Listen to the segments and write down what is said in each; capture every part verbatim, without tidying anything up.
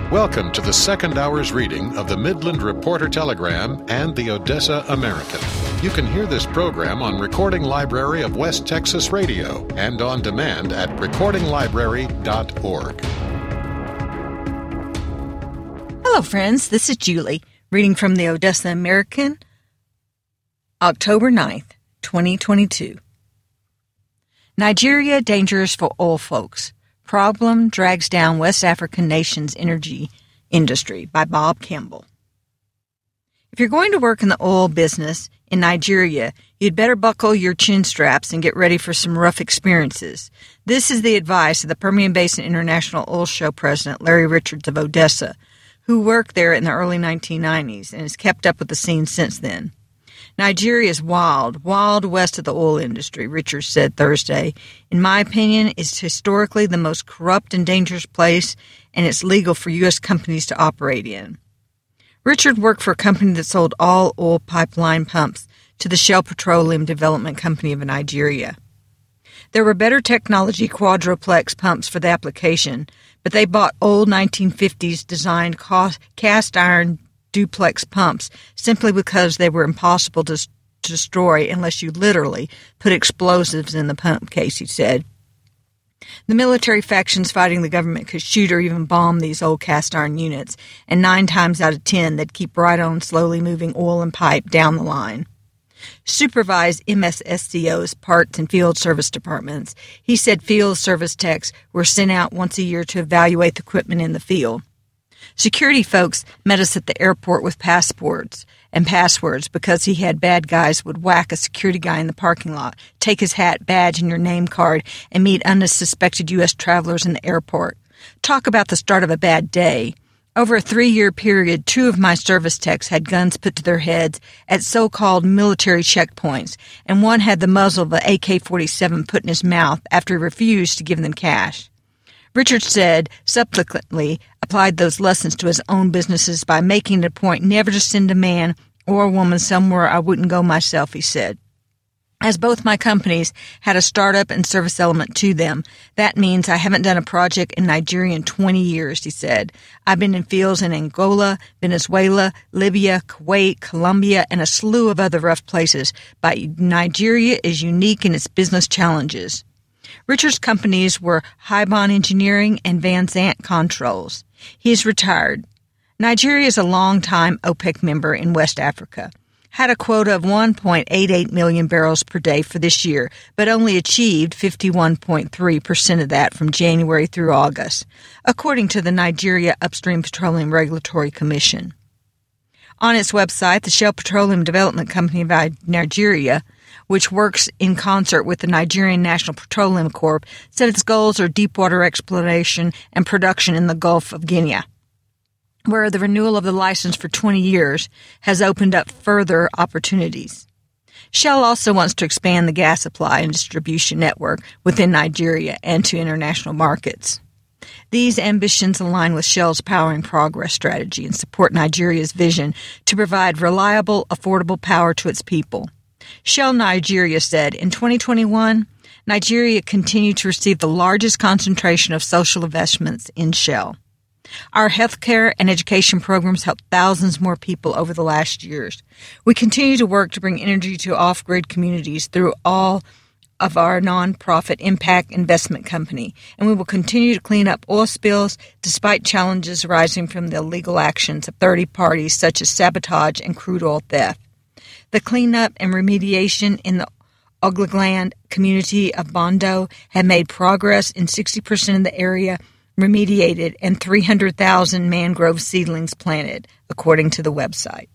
Welcome to the second hour's reading of the Midland Reporter Telegram and the Odessa American. You can hear this program on Recording Library of West Texas Radio and on demand at recording library dot org. Hello, friends. This is Julie, reading from the Odessa American, October ninth, twenty twenty-two. Nigeria dangerous for oil folks. Problem drags down West African nation's energy industry by Bob Campbell. If you're going to work in the oil business in Nigeria, you'd better buckle your chin straps and get ready for some rough experiences. This is the advice of the Permian Basin International Oil Show president, Larry Richards of Odessa, who worked there in the early nineteen nineties and has kept up with the scene since then. Nigeria is wild, wild west of the oil industry, Richards said Thursday. In my opinion, it's historically the most corrupt and dangerous place, and it's legal for U S companies to operate in. Richard worked for a company that sold all oil pipeline pumps to the Shell Petroleum Development Company of Nigeria. There were better technology quadruplex pumps for the application, but they bought old nineteen fifties designed cast iron duplex pumps simply because they were impossible to, to destroy unless you literally put explosives in the pump case, he said. The military factions fighting the government could shoot or even bomb these old cast iron units, and nine times out of ten they'd keep right on slowly moving oil and pipe down the line. Supervised M S S C O's parts and field service departments. He said field service techs were sent out once a year to evaluate the equipment in the field. Security folks met us at the airport with passports and passwords because he had bad guys would whack a security guy in the parking lot, take his hat, badge, and your name card, and meet unsuspected U S travelers in the airport. Talk about the start of a bad day. Over a three-year period, two of my service techs had guns put to their heads at so-called military checkpoints, and one had the muzzle of an A K forty-seven put in his mouth after he refused to give them cash. Richard said, subsequently applied those lessons to his own businesses by making it a point never to send a man or a woman somewhere I wouldn't go myself, he said. As both my companies had a startup and service element to them, that means I haven't done a project in Nigeria in twenty years, he said. I've been in fields in Angola, Venezuela, Libya, Kuwait, Colombia, and a slew of other rough places, but Nigeria is unique in its business challenges. Richard's companies were Hybon Engineering and Van Zant Controls. He is retired. Nigeria is a long-time OPEC member in West Africa. Had a quota of one point eight eight million barrels per day for this year, but only achieved fifty-one point three percent of that from January through August, according to the Nigeria Upstream Petroleum Regulatory Commission. On its website, the Shell Petroleum Development Company of Nigeria, which works in concert with the Nigerian National Petroleum Corp, said its goals are deepwater exploration and production in the Gulf of Guinea, where the renewal of the license for twenty years has opened up further opportunities. Shell also wants to expand the gas supply and distribution network within Nigeria and to international markets. These ambitions align with Shell's Powering Progress strategy and support Nigeria's vision to provide reliable, affordable power to its people. Shell Nigeria said, in twenty twenty-one, Nigeria continued to receive the largest concentration of social investments in Shell. Our healthcare and education programs helped thousands more people over the last years. We continue to work to bring energy to off-grid communities through all of our nonprofit impact investment company, and we will continue to clean up oil spills despite challenges arising from the illegal actions of third parties such as sabotage and crude oil theft. The cleanup and remediation in the Oglegland community of Bondo have made progress in sixty percent of the area remediated and three hundred thousand mangrove seedlings planted, according to the website.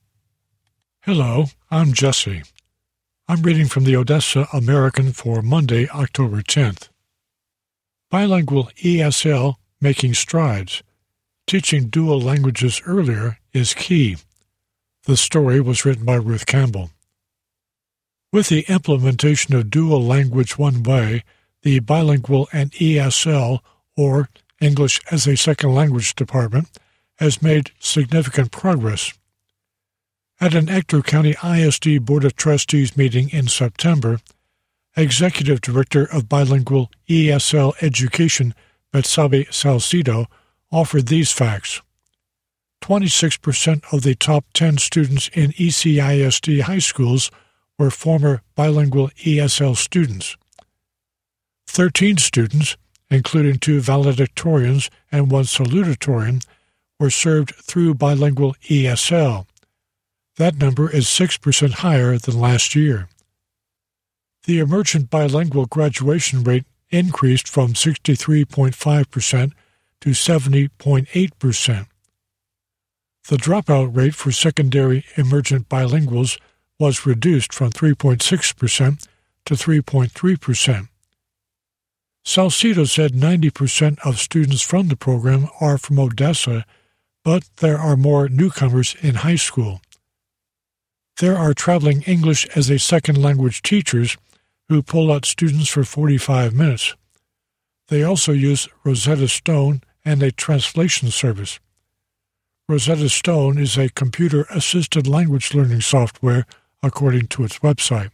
Hello, I'm Jesse. I'm reading from the Odessa American for Monday, October tenth. Bilingual E S L making strides. Teaching dual languages earlier is key. The story was written by Ruth Campbell. With the implementation of dual language one way, the bilingual and E S L, or English as a Second Language Department, has made significant progress. At an Ector County I S D Board of Trustees meeting in September, Executive Director of Bilingual E S L Education, Betsabe Salcido, offered these facts. twenty-six percent of the top ten students in E C I S D high schools were former bilingual E S L students. thirteen students, including two valedictorians and one salutatorian, were served through bilingual E S L. That number is six percent higher than last year. The emergent bilingual graduation rate increased from sixty-three point five percent to seventy point eight percent. The dropout rate for secondary emergent bilinguals was reduced from three point six percent to three point three percent. Salcido said ninety percent of students from the program are from Odessa, but there are more newcomers in high school. There are traveling English as a second language teachers who pull out students for forty-five minutes. They also use Rosetta Stone and a translation service. Rosetta Stone is a computer-assisted language learning software, according to its website.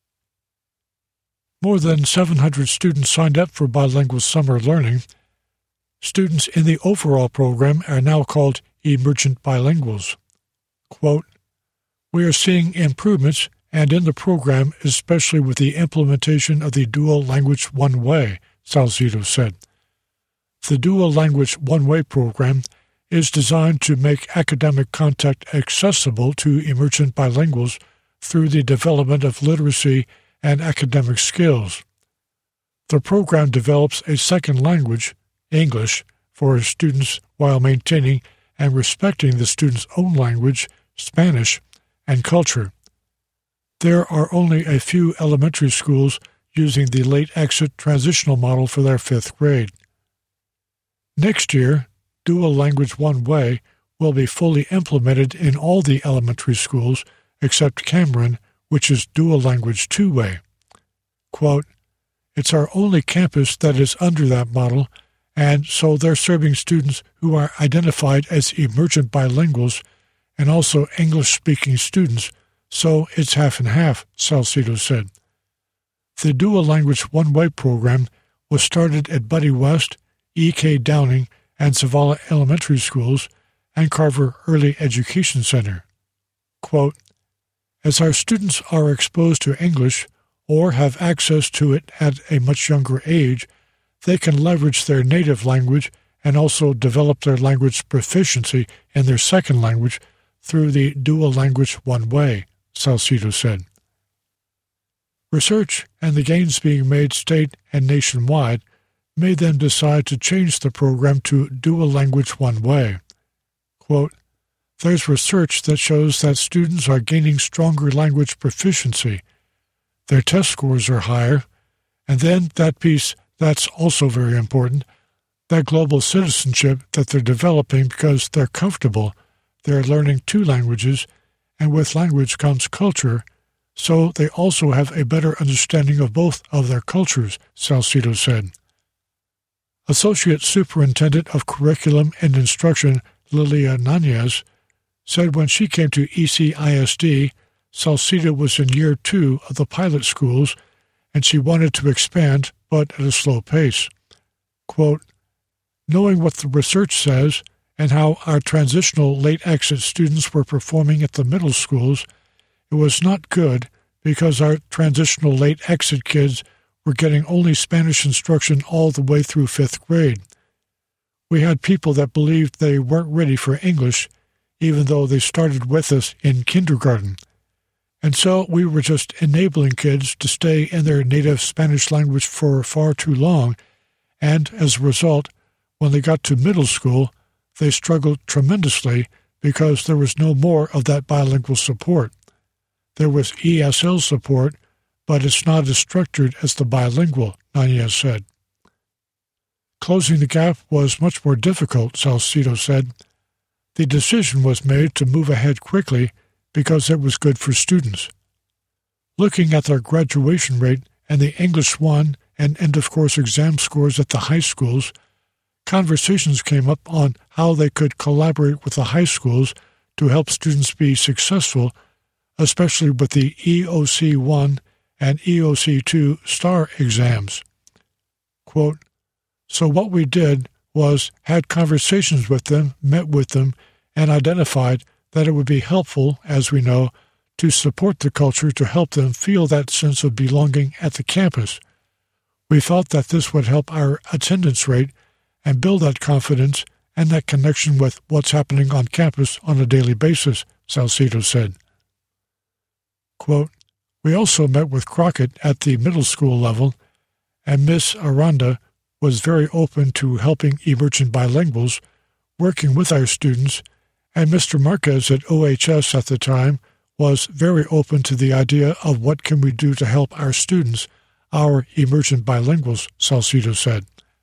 More than seven hundred students signed up for bilingual summer learning. Students in the overall program are now called emergent bilinguals. Quote, "We are seeing improvements, and in the program, especially with the implementation of the dual language one-way," Salcido said. The dual language one-way program is designed to make academic content accessible to emergent bilinguals through the development of literacy and academic skills. The program develops a second language, English, for students while maintaining and respecting the student's own language, Spanish, and culture. There are only a few elementary schools using the late exit transitional model for their fifth grade. Next year, dual language one-way will be fully implemented in all the elementary schools except Cameron, which is dual language two-way. Quote, "It's our only campus that is under that model, and so they're serving students who are identified as emergent bilinguals and also English-speaking students, so it's half and half," Salcido said. The dual language one-way program was started at Buddy West, E K Downing, and Zavala Elementary Schools, and Carver Early Education Center. Quote, "As our students are exposed to English or have access to it at a much younger age, they can leverage their native language and also develop their language proficiency in their second language through the dual language one-way," Salcido said. Research and the gains being made state and nationwide made them decide to change the program to dual language one-way. Quote, "There's research that shows that students are gaining stronger language proficiency. Their test scores are higher, and then that piece that's also very important, that global citizenship that they're developing because they're comfortable, they're learning two languages, and with language comes culture, so they also have a better understanding of both of their cultures," Salcido said. Associate Superintendent of Curriculum and Instruction Lilia Nanez said when she came to E C I S D, Salcido was in year two of the pilot schools, and she wanted to expand, but at a slow pace. Quote, "Knowing what the research says and how our transitional late exit students were performing at the middle schools, it was not good because our transitional late exit kids were getting only Spanish instruction all the way through fifth grade. We had people that believed they weren't ready for English, even though they started with us in kindergarten. And so we were just enabling kids to stay in their native Spanish language for far too long, and as a result, when they got to middle school, they struggled tremendously because there was no more of that bilingual support. There was E S L support, but it's not as structured as the bilingual," Nanez said. Closing the gap was much more difficult, Salcido said. The decision was made to move ahead quickly because it was good for students. Looking at their graduation rate and the English one and end-of-course exam scores at the high schools, conversations came up on how they could collaborate with the high schools to help students be successful, especially with the E O C one and E O C two STAR exams. Quote, "So what we did was had conversations with them, met with them, and identified that it would be helpful, as we know, to support the culture to help them feel that sense of belonging at the campus. We felt that this would help our attendance rate and build that confidence and that connection with what's happening on campus on a daily basis, Salcido said. Quote, we also met with Crockett at the middle school level, and Miss Aranda was very open to helping emergent bilinguals, working with our students, and Mister Marquez at O H S at the time was very open to the idea of what can we do to help our students, our emergent bilinguals, Salcido said.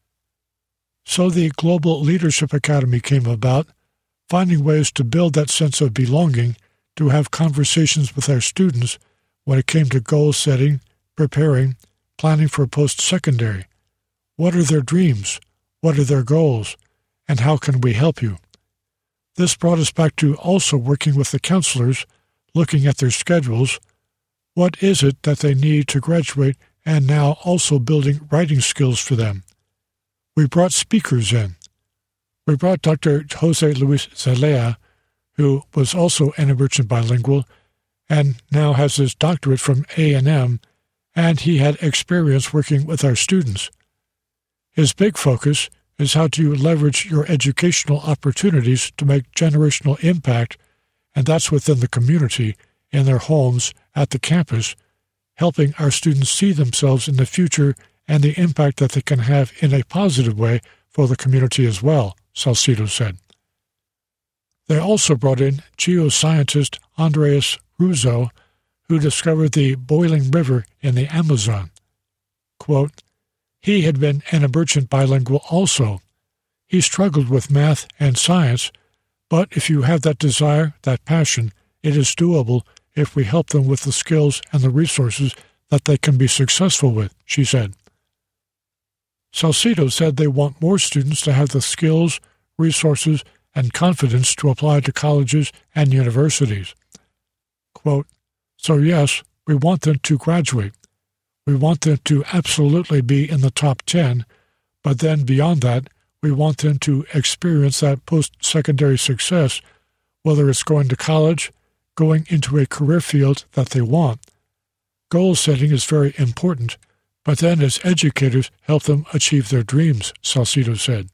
So the Global Leadership Academy came about, finding ways to build that sense of belonging, to have conversations with our students when it came to goal setting, preparing, planning for post-secondary. What are their dreams? What are their goals? And how can we help you? This brought us back to also working with the counselors, looking at their schedules. What is it that they need to graduate, and now also building writing skills for them? We brought speakers in. We brought Doctor Jose Luis Zelaya, who was also an emergent bilingual and now has his doctorate from A and M, and he had experience working with our students. His big focus is how to leverage your educational opportunities to make generational impact, and that's within the community, in their homes, at the campus, helping our students see themselves in the future and the impact that they can have in a positive way for the community as well, Salcido said. They also brought in geoscientist Andreas Russo, who discovered the boiling river in the Amazon. Quote, he had been an emergent bilingual also. He struggled with math and science, but if you have that desire, that passion, it is doable if we help them with the skills and the resources that they can be successful with, she said. Salcido said they want more students to have the skills, resources, and confidence to apply to colleges and universities. Quote, so yes, we want them to graduate. We want them to absolutely be in the top ten, but then beyond that, we want them to experience that post-secondary success, whether it's going to college, going into a career field that they want. Goal setting is very important, but then as educators help them achieve their dreams, Salcido said.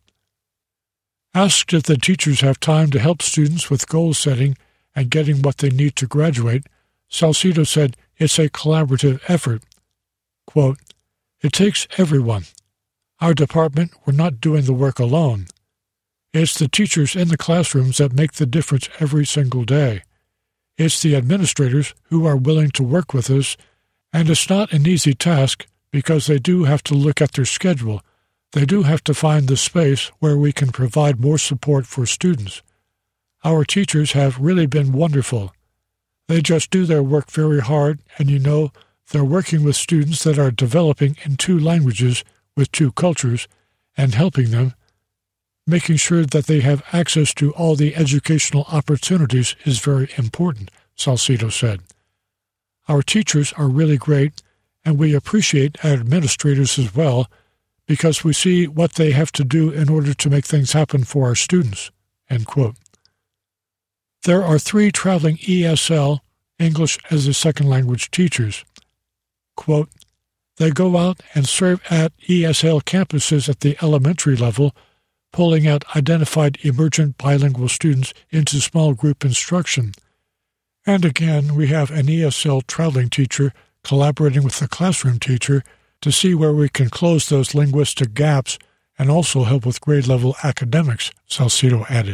Asked if the teachers have time to help students with goal setting and getting what they need to graduate, Salcido said it's a collaborative effort. Quote, it takes everyone. Our department, we're not doing the work alone. It's the teachers in the classrooms that make the difference every single day. It's the administrators who are willing to work with us, and it's not an easy task because they do have to look at their schedule. They do have to find the space where we can provide more support for students. Our teachers have really been wonderful. They just do their work very hard, and you know, they're working with students that are developing in two languages with two cultures and helping them. Making sure that they have access to all the educational opportunities is very important, Salcido said. Our teachers are really great, and we appreciate our administrators as well, because we see what they have to do in order to make things happen for our students, end quote. There are three traveling E S L, English as a Second Language teachers. Quote, they go out and serve at E S L campuses at the elementary level, pulling out identified emergent bilingual students into small group instruction. And again, we have an E S L traveling teacher collaborating with the classroom teacher to see where we can close those linguistic gaps and also help with grade-level academics, Salcido added.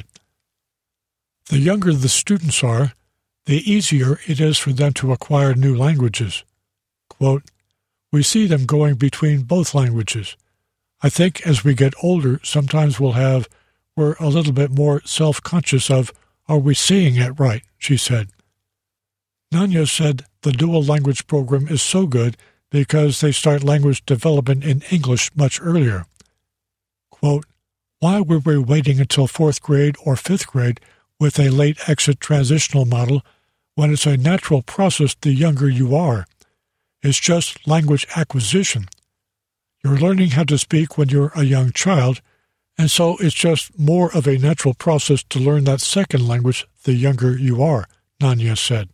The younger the students are, the easier it is for them to acquire new languages. Quote, we see them going between both languages. I think as we get older, sometimes we'll have, we're a little bit more self-conscious of, are we saying it right, she said. Nanya said the dual language program is so good because they start language development in English much earlier. Quote, why were we waiting until fourth grade or fifth grade with a late exit transitional model when it's a natural process the younger you are? It's just language acquisition. You're learning how to speak when you're a young child, And so it's just more of a natural process to learn that second language the younger you are, Nanya said.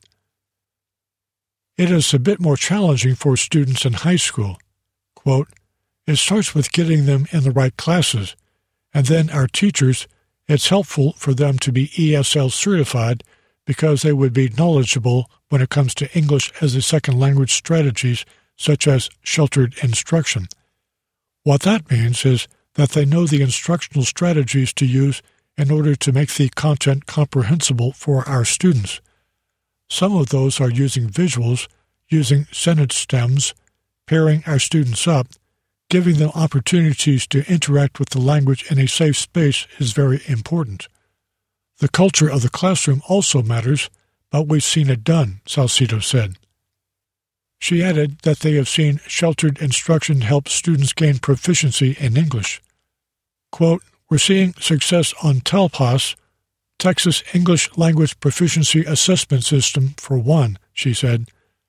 It is a bit more challenging for students in high school. Quote, it starts with getting them in the right classes, and then our teachers, it's helpful for them to be E S L certified because they would be knowledgeable when it comes to English as a second language strategies such as sheltered instruction. What that means is that they know the instructional strategies to use in order to make the content comprehensible for our students. Some of those are using visuals, using sentence stems, pairing our students up, giving them opportunities to interact with the language in a safe space is very important. The culture of the classroom also matters, but we've seen it done, Salcido said. She added that they have seen sheltered instruction help students gain proficiency in English. Quote, we're seeing success on TELPAS, Texas English Language Proficiency Assessment System, for one, she said.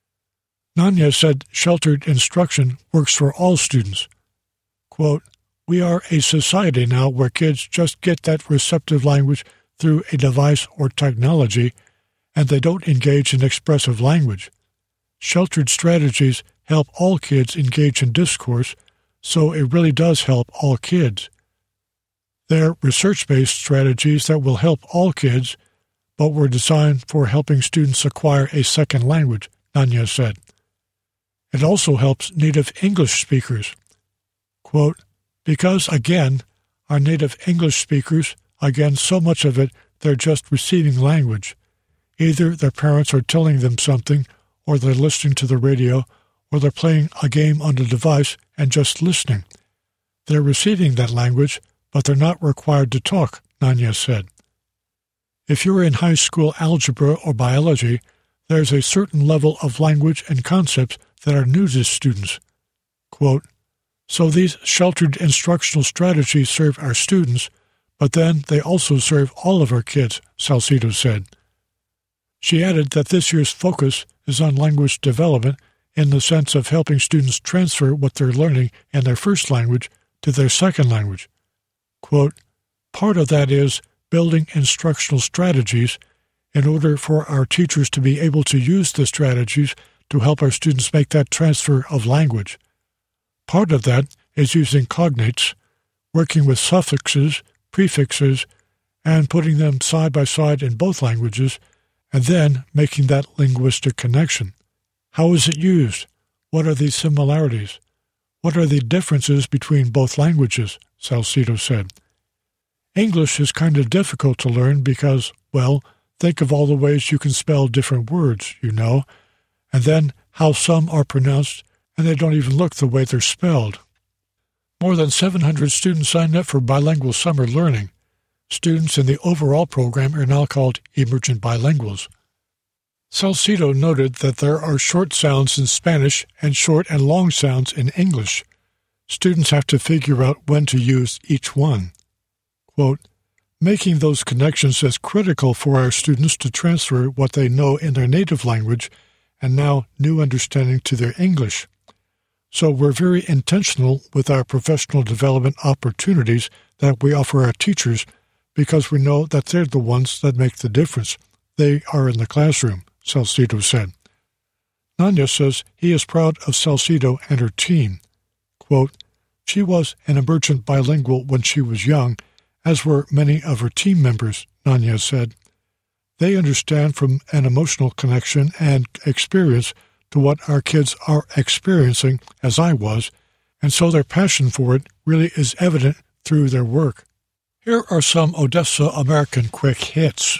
Nanya said sheltered instruction works for all students. Quote, we are a society now where kids just get that receptive language through a device or technology, and they don't engage in expressive language. Sheltered strategies help all kids engage in discourse, so it really does help all kids. They're research-based strategies that will help all kids, but were designed for helping students acquire a second language, Nanya said. It also helps native English speakers. Quote, because, again, our native English speakers, again, so much of it, they're just receiving language. Either their parents are telling them something, or they're listening to the radio, or they're playing a game on the device and just listening. They're receiving that language, but they're not required to talk, Nanya said. If you're in high school algebra or biology, there's a certain level of language and concepts that are new to students. Quote, so these sheltered instructional strategies serve our students, but then they also serve all of our kids, Salcido said. She added that this year's focus is on language development in the sense of helping students transfer what they're learning in their first language to their second language. Quote, part of that is building instructional strategies in order for our teachers to be able to use the strategies to help our students make that transfer of language. Part of that is using cognates, working with suffixes, prefixes, and putting them side by side in both languages, and then making that linguistic connection. How is it used? What are the similarities? What are the differences between both languages? Salcido said. English is kind of difficult to learn because, well, think of all the ways you can spell different words, you know, and then how some are pronounced and they don't even look the way they're spelled. More than seven hundred students signed up for bilingual summer learning. Students in the overall program are now called emergent bilinguals. Salcido noted that there are short sounds in Spanish and short and long sounds in English. Students have to figure out when to use each one. Quote, making those connections is critical for our students to transfer what they know in their native language and now new understanding to their English. So we're very intentional with our professional development opportunities that we offer our teachers because we know that they're the ones that make the difference. They are in the classroom, Salcido said. Nanya says he is proud of Salcido and her team. Quote, she was an emergent bilingual when she was young, as were many of her team members, Nanya said. They understand from an emotional connection and experience to what our kids are experiencing, as I was, and so their passion for it really is evident through their work. Here are some Odessa American quick hits.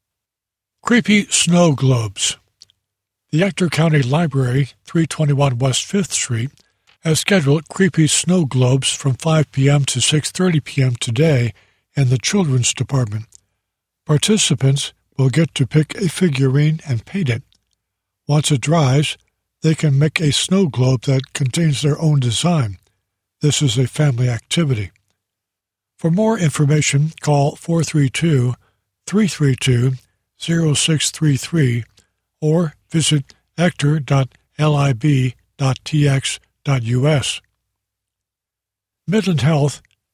Creepy snow globes. The Ector County Library, three twenty-one West fifth Street, has scheduled creepy snow globes from five p.m. to six thirty p.m. today in the Children's Department. Participants will get to pick a figurine and paint it. Once it dries, they can make a snow globe that contains their own design. This is a family activity. For more information, call four three two, three three two, zero six three three or visit ector dot lib dot t x dot u s. Midland Health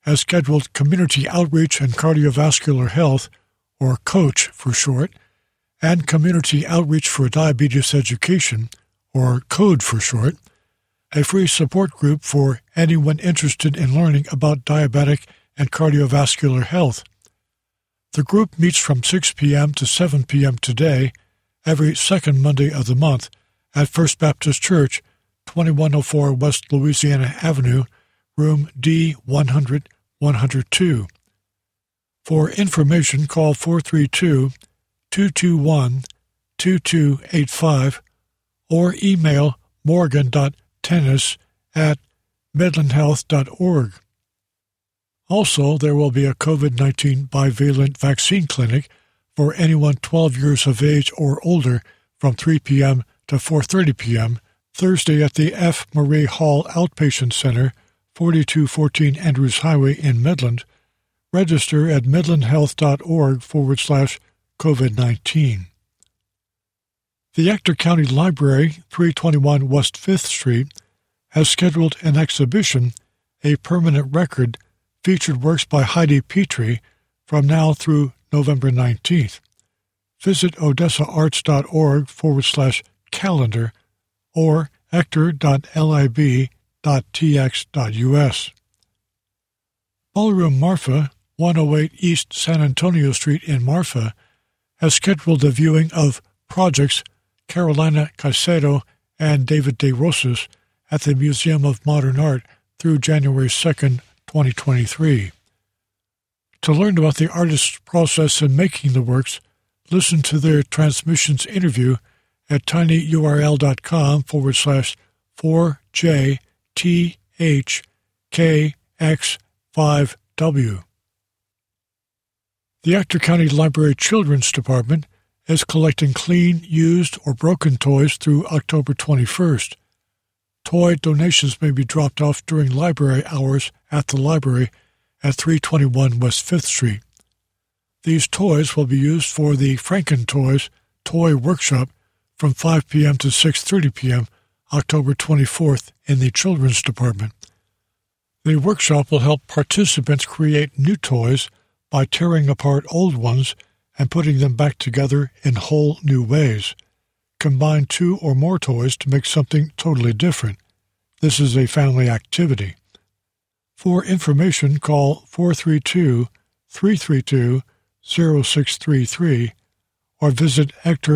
has scheduled Community Outreach and Cardiovascular Health, or COACH for short, and Community Outreach for Diabetes Education, or CODE for short, a free support group for anyone interested in learning about diabetic and cardiovascular health. The group meets from six p.m. to seven p.m. today, every second Monday of the month, at First Baptist Church, twenty-one oh four West Louisiana Avenue, room D one hundred, one oh two. For information, call four three two, two two one, two two eight five or email morgan dot tennis at midland health dot org. Also, there will be a COVID nineteen bivalent vaccine clinic for anyone twelve years of age or older from three p.m. to four thirty p.m. Thursday at the F. Marie Hall Outpatient Center, forty-two fourteen Andrews Highway in Midland. Register at midlandhealth.org forward slash COVID-19. The Ector County Library, three twenty-one West fifth Street, has scheduled an exhibition, A Permanent Record, featured works by Heidi Petrie, from now through November nineteenth. Visit odessaarts.org forward slash calendar or ector.lib.tx.us. Ballroom Marfa, one oh eight East San Antonio Street in Marfa, has scheduled a viewing of projects Carolina Caicedo and David De Rosas at the Museum of Modern Art through January second, twenty twenty-three. To learn about the artist's process in making the works, listen to their transmissions interview at tinyurl.com forward slash 4JTHKX5W. The Ector County Library Children's Department is collecting clean, used, or broken toys through October twenty-first. Toy donations may be dropped off during library hours at the library at three twenty-one West fifth Street. These toys will be used for the Franken Toys Toy Workshop from five p.m. to six thirty p.m. October twenty-fourth in the Children's Department. The workshop will help participants create new toys by tearing apart old ones and putting them back together in whole new ways. Combine two or more toys to make something totally different. This is a family activity. For information, call four three two, three three two, zero six three three or visit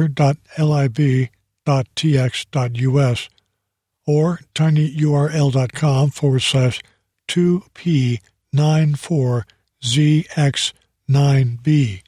ector.lib.tx.us or tinyurl.com forward slash 2P94ZX9B.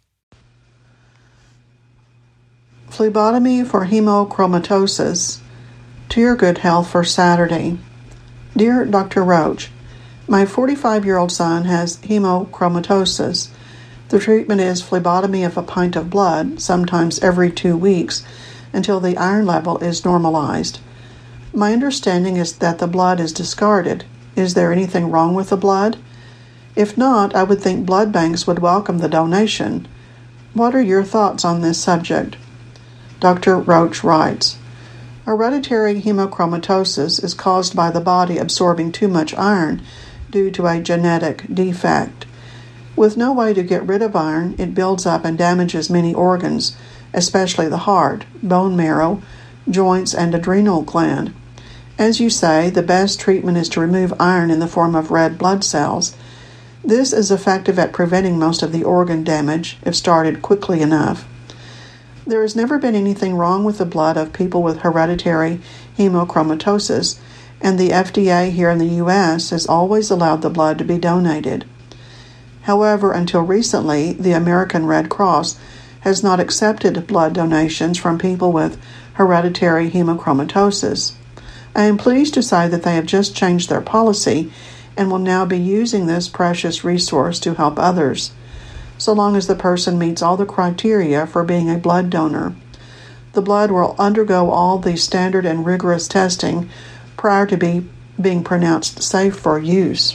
Phlebotomy for hemochromatosis. To your good health for Saturday. Dear Doctor Roach, my forty-five-year-old son has hemochromatosis. The treatment is phlebotomy of a pint of blood, sometimes every two weeks, until the iron level is normalized. My understanding is that the blood is discarded. Is there anything wrong with the blood? If not, I would think blood banks would welcome the donation. What are your thoughts on this subject? Doctor Roach writes, hereditary hemochromatosis is caused by the body absorbing too much iron due to a genetic defect. With no way to get rid of iron, it builds up and damages many organs, especially the heart, bone marrow, joints, and adrenal gland. As you say, the best treatment is to remove iron in the form of red blood cells. This is effective at preventing most of the organ damage if started quickly enough. There has never been anything wrong with the blood of people with hereditary hemochromatosis, and the F D A here in the U S has always allowed the blood to be donated. However, until recently, the American Red Cross has not accepted blood donations from people with hereditary hemochromatosis. I am pleased to say that they have just changed their policy and will now be using this precious resource to help others, so long as the person meets all the criteria for being a blood donor. The blood will undergo all the standard and rigorous testing prior to be, being pronounced safe for use.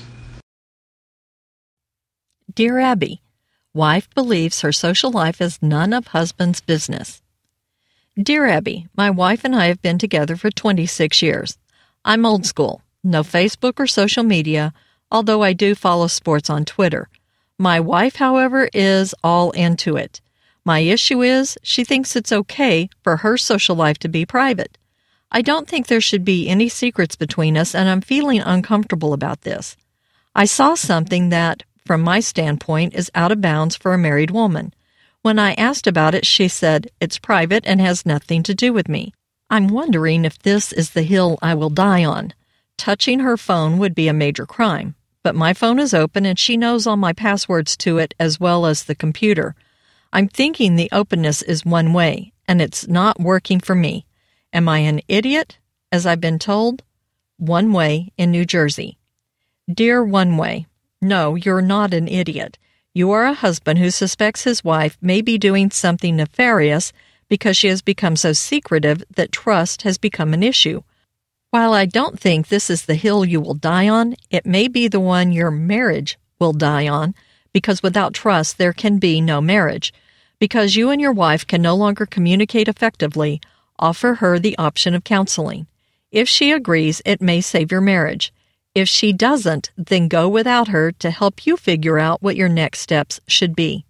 Dear Abby, wife believes her social life is none of husband's business. Dear Abby, my wife and I have been together for twenty-six years. I'm old school. No Facebook or social media, although I do follow sports on Twitter. My wife, however, is all into it. My issue is she thinks it's okay for her social life to be private. I don't think there should be any secrets between us, and I'm feeling uncomfortable about this. I saw something that, from my standpoint, is out of bounds for a married woman. When I asked about it, she said, "It's private and has nothing to do with me." I'm wondering if this is the hill I will die on. Touching her phone would be a major crime, but my phone is open and she knows all my passwords to it as well as the computer. I'm thinking the openness is one way, and it's not working for me. Am I an idiot, as I've been told? One Way in New Jersey. Dear One Way, no, you're not an idiot. You are a husband who suspects his wife may be doing something nefarious because she has become so secretive that trust has become an issue. While I don't think this is the hill you will die on, it may be the one your marriage will die on, because without trust there can be no marriage. Because you and your wife can no longer communicate effectively, offer her the option of counseling. If she agrees, it may save your marriage. If she doesn't, then go without her to help you figure out what your next steps should be.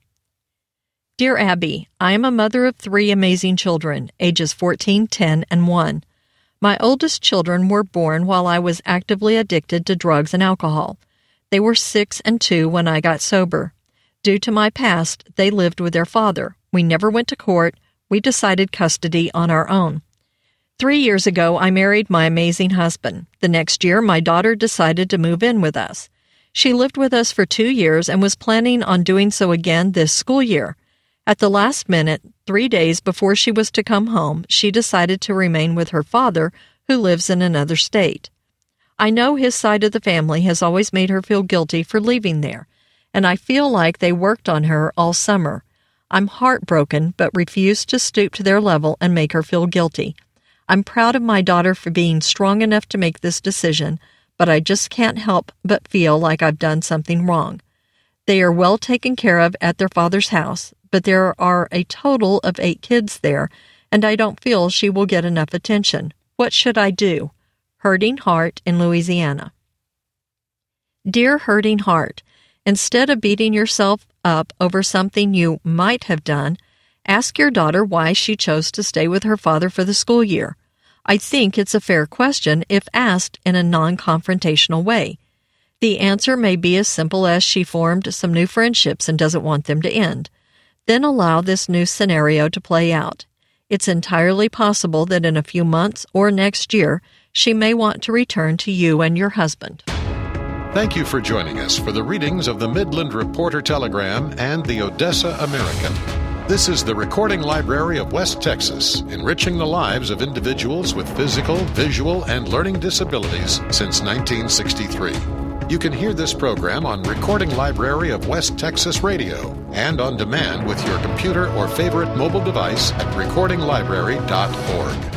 Dear Abby, I am a mother of three amazing children, ages fourteen, ten, and one. My oldest children were born while I was actively addicted to drugs and alcohol. They were six and two when I got sober. Due to my past, they lived with their father. We never went to court. We decided custody on our own. Three years ago, I married my amazing husband. The next year, my daughter decided to move in with us. She lived with us for two years and was planning on doing so again this school year. At the last minute, three days before she was to come home, she decided to remain with her father, who lives in another state. I know his side of the family has always made her feel guilty for leaving there, and I feel like they worked on her all summer. I'm heartbroken, but refuse to stoop to their level and make her feel guilty. I'm proud of my daughter for being strong enough to make this decision, but I just can't help but feel like I've done something wrong. They are well taken care of at their father's house, but there are a total of eight kids there, and I don't feel she will get enough attention. What should I do? Hurting Heart in Louisiana. Dear Hurting Heart, instead of beating yourself up over something you might have done, ask your daughter why she chose to stay with her father for the school year. I think it's a fair question if asked in a non-confrontational way. The answer may be as simple as she formed some new friendships and doesn't want them to end. Then allow this new scenario to play out. It's entirely possible that in a few months or next year, she may want to return to you and your husband. Thank you for joining us for the readings of the Midland Reporter Telegram and the Odessa American. This is the Recording Library of West Texas, enriching the lives of individuals with physical, visual, and learning disabilities since nineteen sixty-three. You can hear this program on Recording Library of West Texas Radio and on demand with your computer or favorite mobile device at recording library dot org.